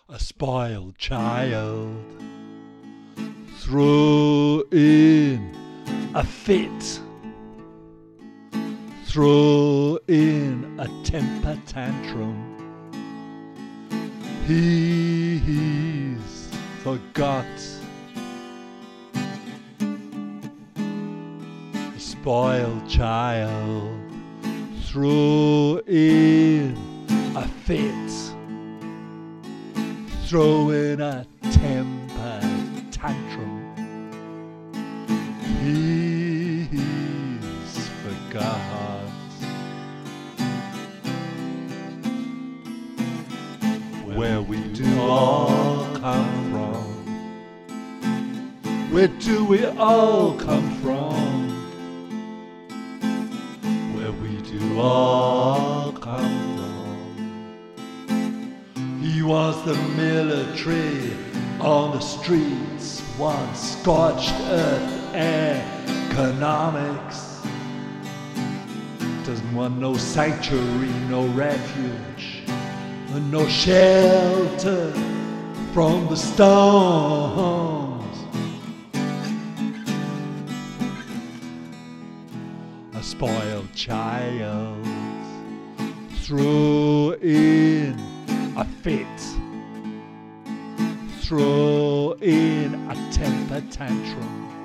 A spoiled child threw in a fit, threw in a temper tantrum. He's forgot. A spoiled child threw in a fit, throw in a temper tantrum. He's forgot where we do all come from. Where do we all come from? Where we do all come from. He was the military on the streets, once scorched earth economics. Doesn't want no sanctuary, no refuge, and no shelter from the storms. A spoiled child threw in a fit, throw in a temper tantrum.